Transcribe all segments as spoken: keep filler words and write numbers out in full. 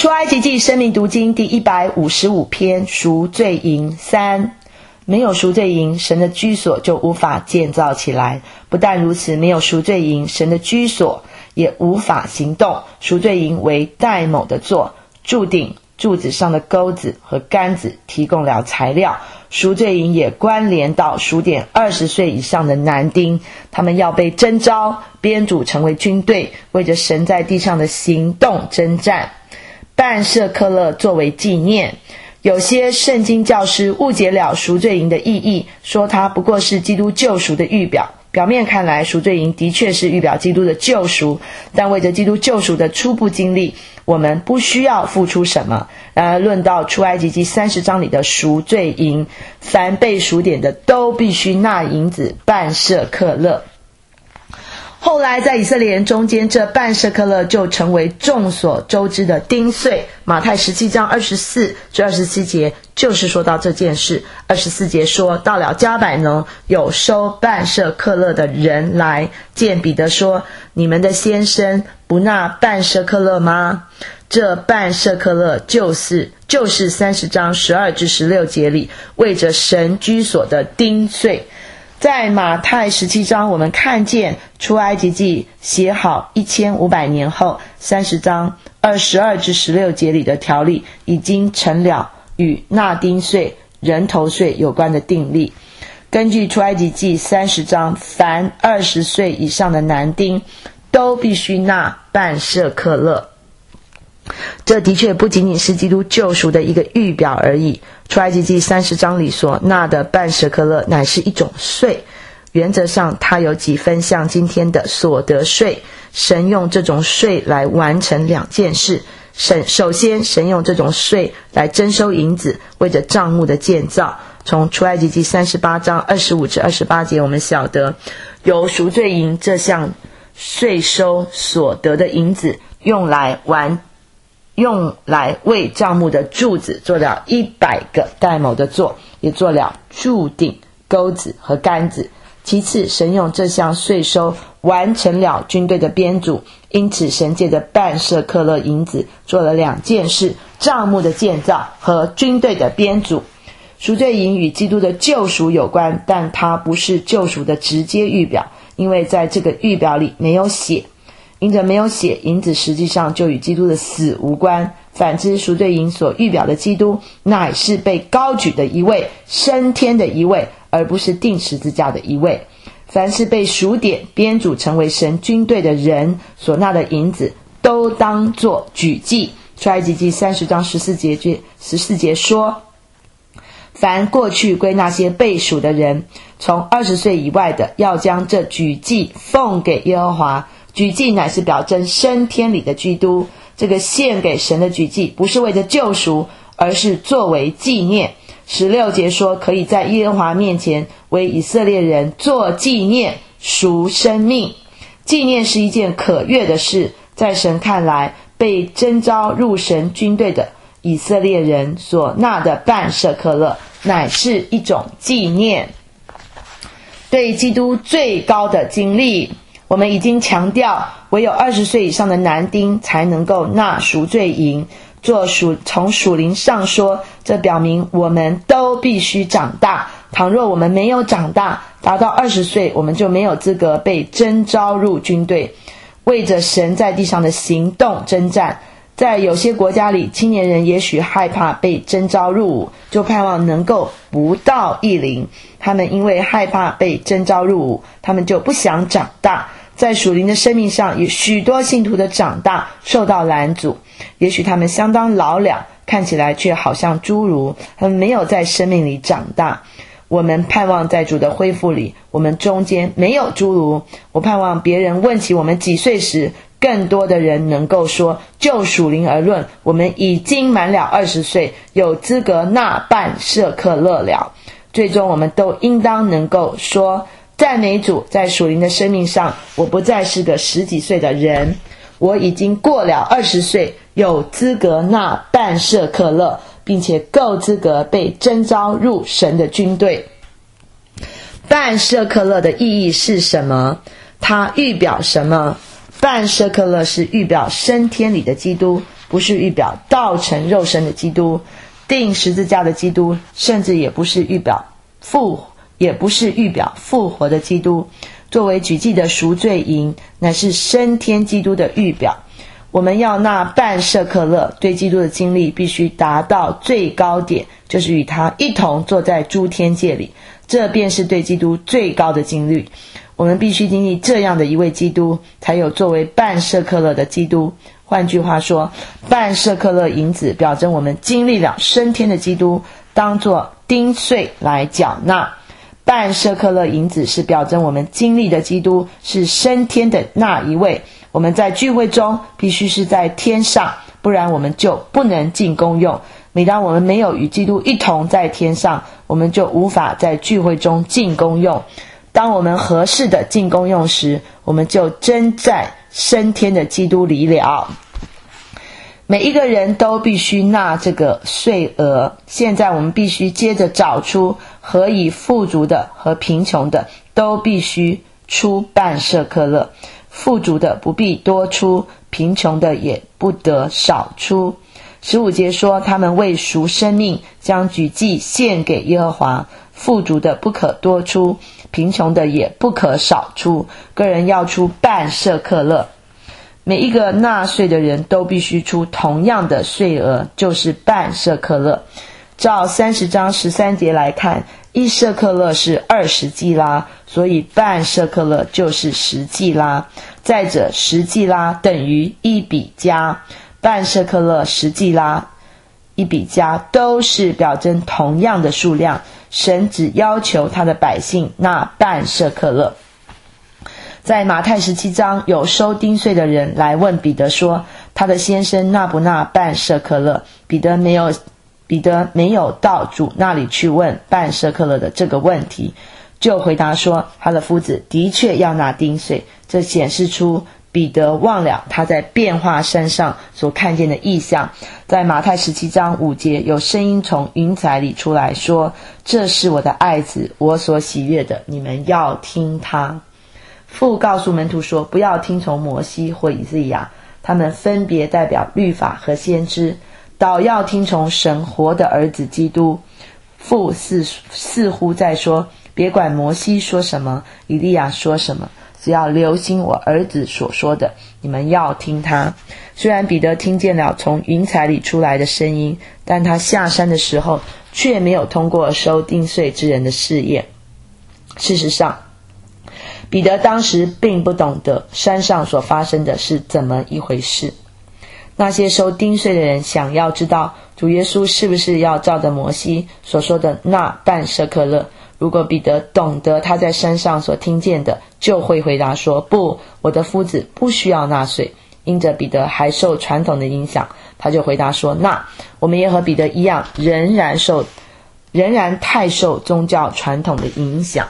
出埃及记生命读经第一百五十五篇，赎罪营三。没有赎罪营，神的居所就无法建造起来。不但如此，没有赎罪营，神的居所也无法行动。赎罪营为戴某的座，柱顶、柱子上的钩子和杆子提供了材料。赎罪营也关联到数点二十岁以上的男丁，他们要被征召编组成为军队，为着神在地上的行动征战。办舍客勒作为纪念，有些圣经教师误解了赎罪营的意义，说它不过是基督救赎的预表。表面看来，赎罪营的确是预表基督的救赎，但为着基督救赎的初步经历，我们不需要付出什么。然而论到出埃及记三十章里的赎罪营，凡被赎点的都必须纳银子办舍客勒。后来在以色列人中间，这办舍客勒就成为众所周知的丁税。马太十七章二十四至二十七节就是说到这件事。二十四节说，到了加百农，有收办舍客勒的人来见彼得说，你们的先生不纳办舍客勒吗？这办舍客勒就是就是三十章十二至十六节里为着神居所的丁税。在马太十七章，我们看见出埃及记写好一千五百年后，三十章二十二至十六节里的条例已经成了与纳丁税、人头税有关的定例。根据出埃及记三十章，凡二十岁以上的男丁都必须纳办舍客勒。这的确不仅仅是基督救赎的一个预表而已。出埃及记三十章里所纳的办舍客勒乃是一种税，原则上它有几分像今天的所得税。神用这种税来完成两件事。神首先神用这种税来征收银子，为着帐幕的建造。从出埃及记三十八章二十五至二十八节，我们晓得由赎罪营这项税收所得的银子用来完用来为帐幕的柱子做了一百个戴某的座，也做了柱顶、钩子和杆子。其次，神用这项税收完成了军队的编组，因此神借着办舍客勒银子做了两件事：帐幕的建造和军队的编组。赎罪营与基督的救赎有关，但它不是救赎的直接预表，因为在这个预表里没有血。因着没有血，银子实际上就与基督的死无关。反之，赎罪营所预表的基督乃是被高举的一位，升天的一位，而不是钉十字架的一位。凡是被赎点编组成为神军队的人所纳的银子，都当作举祭。出埃及记三十章十四节十四节说，凡过去归那些被赎的人，从二十岁以外的，要将这举祭奉给耶和华。举祭乃是表征升天里的基督，这个献给神的举祭不是为着救赎，而是作为纪念。十六节说，可以在耶和华面前为以色列人做纪念，赎生命。纪念是一件可悦的事，在神看来，被征召入神军队的以色列人所纳的办舍客勒乃是一种纪念。对基督最高的经历，我们已经强调，唯有二十岁以上的男丁才能够纳赎罪营。做属从属灵上说，这表明我们都必须长大。倘若我们没有长大，达到二十岁，我们就没有资格被征召入军队，为着神在地上的行动征战。在有些国家里，青年人也许害怕被征召入伍，就盼望能够不到役龄。他们因为害怕被征召入伍，他们就不想长大。在属灵的生命上，有许多信徒的长大受到拦阻，也许他们相当老了，看起来却好像侏儒，他们没有在生命里长大。我们盼望在主的恢复里，我们中间没有侏儒。我盼望别人问起我们几岁时，更多的人能够说，就属灵而论，我们已经满了二十岁，有资格纳办舍客勒了。最终我们都应当能够说，赞美主，在属灵的生命上，我不再是个十几岁的人，我已经过了二十岁，有资格纳办舍客勒，并且够资格被征召入神的军队。办舍客勒的意义是什么？它预表什么？办舍客勒是预表升天里的基督， 不是预表道成肉身的基督，钉十字架的基督，甚至也不是预表复也不是预表复活的基督。作为举祭的赎罪银，乃是升天基督的预表。我们要纳半舍客勒，对基督的经历必须达到最高点，就是与他一同坐在诸天界里，这便是对基督最高的经历。我们必须经历这样的一位基督，才有作为半舍客勒的基督。换句话说，半舍客勒银子表征我们经历了升天的基督，当作丁税来缴纳。半舍客勒银子是表征我们经历的基督是升天的那一位。我们在聚会中必须是在天上，不然我们就不能进功用。每当我们没有与基督一同在天上，我们就无法在聚会中进功用。当我们合适的进功用时，我们就真在升天的基督里了。每一个人都必须纳这个税额。现在我们必须接着找出何以富足的和贫穷的都必须出半舍客勒，富足的不必多出，贫穷的也不得少出。十五节说，他们为赎生命，将举祭献给耶和华，富足的不可多出，贫穷的也不可少出，个人要出半舍客勒。每一个纳税的人都必须出同样的税额，就是半舍客勒。照三十章十三节来看，一舍客勒是二十基拉，所以半舍客勒就是十基拉。再者，十基拉等于一比加，半舍客勒、十基拉、一比加都是表征同样的数量。神只要求他的百姓纳半舍客勒。在马太十七章，有收丁税的人来问彼得说，他的先生纳不纳半舍客勒？彼得没有彼得没有到主那里去问半舍客勒的这个问题，就回答说他的夫子的确要纳丁税。这显示出彼得忘了他在变化山上所看见的异象。在马太十七章五节，有声音从云彩里出来说，这是我的爱子，我所喜悦的，你们要听他。父告诉门徒说，不要听从摩西或以利亚，他们分别代表律法和先知，倒要听从神活的儿子基督。父似似乎在说，别管摩西说什么，以利亚说什么，只要留心我儿子所说的，你们要听他。虽然彼得听见了从云彩里出来的声音，但他下山的时候却没有通过收丁税之人的试验。事实上，彼得当时并不懂得山上所发生的是怎么一回事。那些收丁税的人想要知道主耶稣是不是要照着摩西所说的纳半舍客勒。如果彼得懂得他在山上所听见的，就会回答说，不，我的夫子不需要纳税。因着彼得还受传统的影响，他就回答说，那我们也和彼得一样，仍然受仍然太受宗教传统的影响。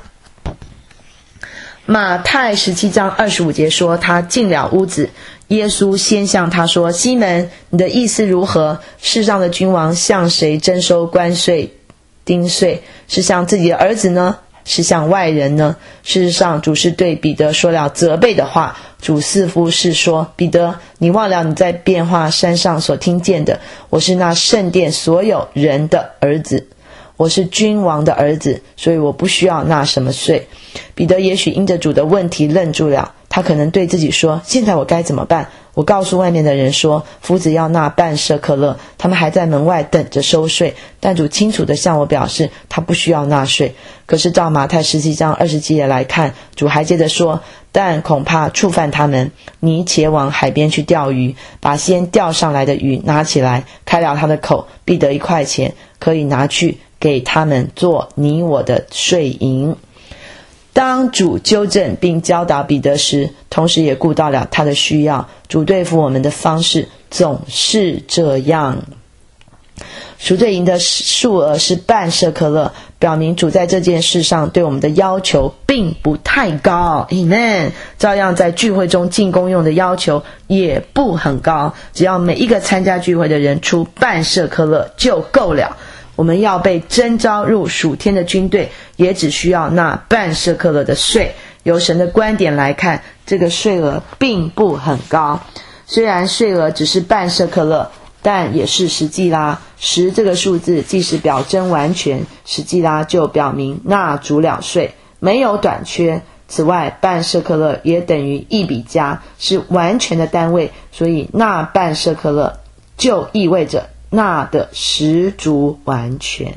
马太十七章二十五节说，他进了屋子，耶稣先向他说，西门，你的意思如何？世上的君王向谁征收关税丁税？是向自己的儿子呢，是向外人呢？事实上，主是对彼得说了责备的话。主似乎是说，彼得，你忘了你在变化山上所听见的，我是那圣殿所有人的儿子，我是君王的儿子，所以我不需要纳什么税。彼得也许因着主的问题愣住了，他可能对自己说，现在我该怎么办？我告诉外面的人说，夫子要纳半舍客勒，他们还在门外等着收税，但主清楚地向我表示，他不需要纳税。可是照马太十七章二十七节来看，主还接着说，但恐怕触犯他们，你且往海边去钓鱼，把先钓上来的鱼拿起来，开了他的口，必得一块钱，可以拿去给他们做你我的税银。当主纠正并教导彼得时，同时也顾到了他的需要。主对付我们的方式总是这样。赎罪银的数额是半舍客勒，表明主在这件事上对我们的要求并不太高。 Amen。 照样在聚会中进功用的要求也不很高，只要每一个参加聚会的人出半舍客勒就够了。我们要被征召入属天的军队，也只需要纳半舍客勒的税。由神的观点来看，这个税额并不很高。 虽然税额只是半舍克勒，但也是实际啦。十这个数字既是表征完全，实际啦就表明纳足了税，没有短缺。此外，半舍克勒也等于一比加，是完全的单位，所以纳半舍克勒就意味着纳的十足完全。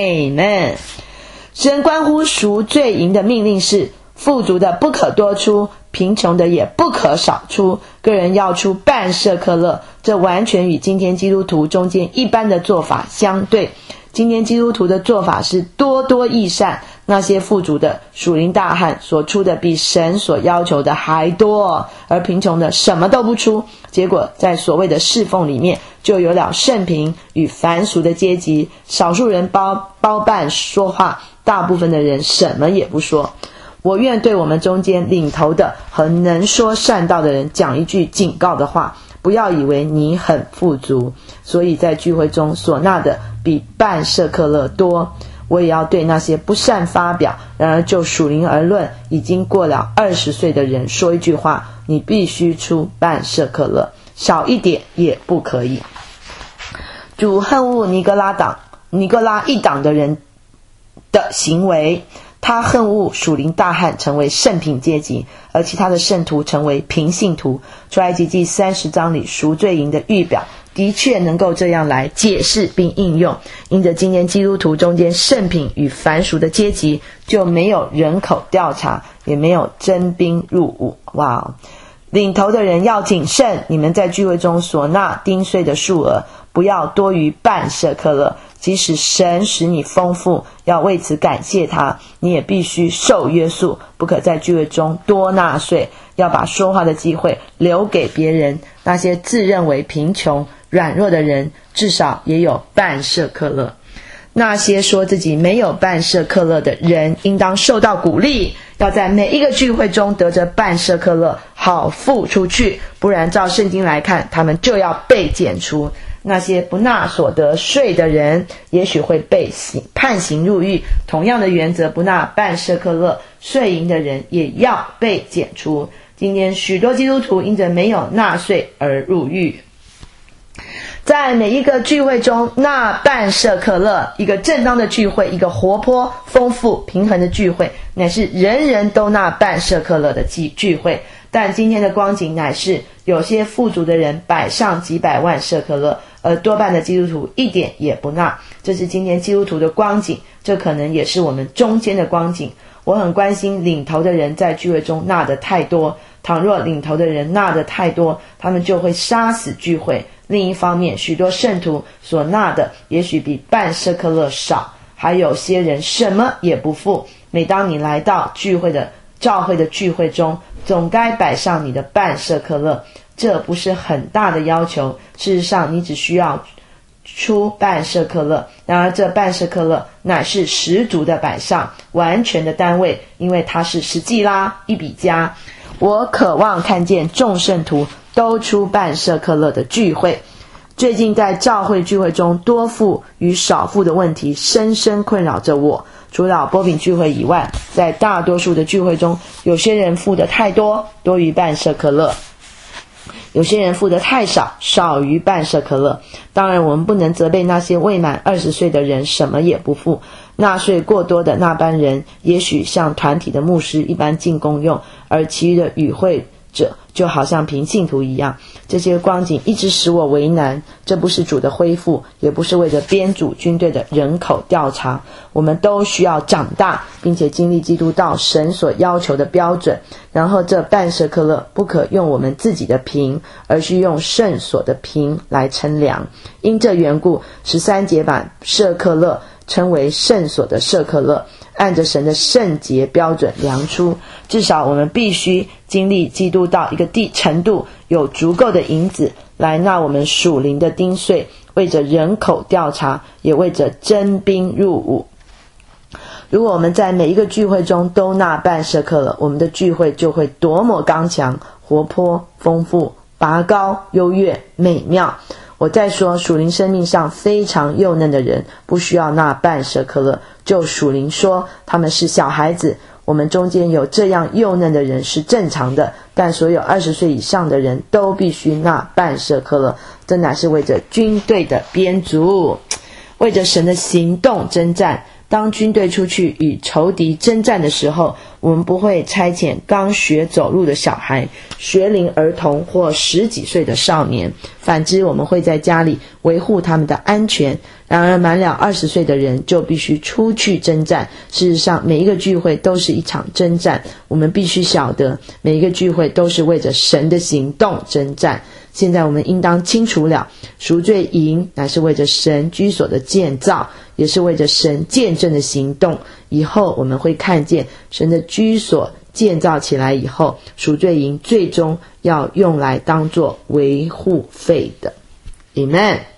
Amen。 神关乎赎罪银的命令是，富足的不可多出，贫穷的也不可少出，个人要出半舍克勒。这完全与今天基督徒中间一般的做法相对。今天基督徒的做法是多多益善，那些富足的属灵大汉所出的比神所要求的还多，而贫穷的什么都不出，结果在所谓的侍奉里面就有了圣贫与凡俗的阶级，少数人包包办说话，大部分的人什么也不说。我愿对我们中间领头的和能说善道的人讲一句警告的话，不要以为你很富足，所以在聚会中所纳的比半舍克勒多。我也要对那些不善发表，然而就属灵而论已经过了二十岁的人说一句话，你必须出半舍克勒，少一点也不可以。主恨恶尼哥拉党尼哥拉一党的人的行为，他恨恶属灵大汉成为圣品阶级，而其他的圣徒成为平信徒。出埃及记三十章里赎罪营的预表的确能够这样来解释并应用。因着今年基督徒中间圣品与凡俗的阶级，就没有人口调查，也没有征兵入伍。哇！领头的人要谨慎，你们在聚会中所纳丁税的数额不要多于半舍克勒，即使神使你丰富，要为此感谢他，你也必须受约束，不可在聚会中多纳税，要把说话的机会留给别人。那些自认为贫穷软弱的人，至少也有半舍克勒。那些说自己没有半舍克勒的人，应当受到鼓励，要在每一个聚会中得着半舍克勒，好付出去，不然照圣经来看，他们就要被剪除。那些不纳所得税的人，也许会被判刑入狱。同样的原则，不纳半舍克勒税银的人也要被剪除。今天许多基督徒因着没有纳税而入狱。在每一个聚会中纳半舍克勒，一个正当的聚会，一个活泼丰富平衡的聚会，乃是人人都纳半舍克勒的聚会。但今天的光景乃是有些富足的人摆上几百万舍克勒，而多半的基督徒一点也不纳。这是今天基督徒的光景，这可能也是我们中间的光景。我很关心领头的人在聚会中纳的太多，倘若领头的人纳的太多，他们就会杀死聚会。另一方面，许多圣徒所纳的也许比半舍克勒少，还有些人什么也不付。每当你来到聚会的教会的聚会中，总该摆上你的半舍克勒，这不是很大的要求。事实上，你只需要出半舍克勒，然而这半舍克勒乃是十足的摆上，完全的单位，因为它是实际啦，一比加。我渴望看见众圣徒都出半舍克勒的聚会。最近在教会聚会中，多付与少付的问题深深困扰着我。除了波饼聚会以外，在大多数的聚会中，有些人付的太多，多于半舍克勒；有些人付的太少，少于半舍克勒。当然，我们不能责备那些未满二十岁的人什么也不付。纳税过多的那班人，也许像团体的牧师一般进公用，而其余的与会者就好像平信徒一样。这些光景一直使我为难，这不是主的恢复，也不是为着编组军队的人口调查。我们都需要长大，并且经历基督到神所要求的标准。然后这半舍克勒不可用我们自己的凭，而是用圣所的凭来称量。因这缘故，十三节把舍克勒称为圣所的舍克勒，按着神的圣洁标准量出。至少我们必须经历基督到一个地程度，有足够的银子来纳我们属灵的丁税，为着人口调查，也为着征兵入伍。如果我们在每一个聚会中都纳半舍克勒，我们的聚会就会多么刚强、活泼、丰富、拔高、优越、美妙。我再说，属灵生命上非常幼嫩的人不需要纳半舍克勒，就属灵说他们是小孩子。我们中间有这样幼嫩的人是正常的， 但所有二十岁以上的人都必须纳半舍客勒，这乃是为着军队的编组，为着神的行动征战。当军队出去与仇敌征战的时候，我们不会差遣刚学走路的小孩、学龄儿童或十几岁的少年，反之我们会在家里维护他们的安全。然而满了二十岁的人就必须出去征战。事实上每一个聚会都是一场征战，我们必须晓得每一个聚会都是为着神的行动征战。现在我们应当清楚了，赎罪营乃是为着神居所的建造，也是为着神见证的行动。以后我们会看见神的居所建造起来以后，赎罪营最终要用来当作维护费的。 Amen。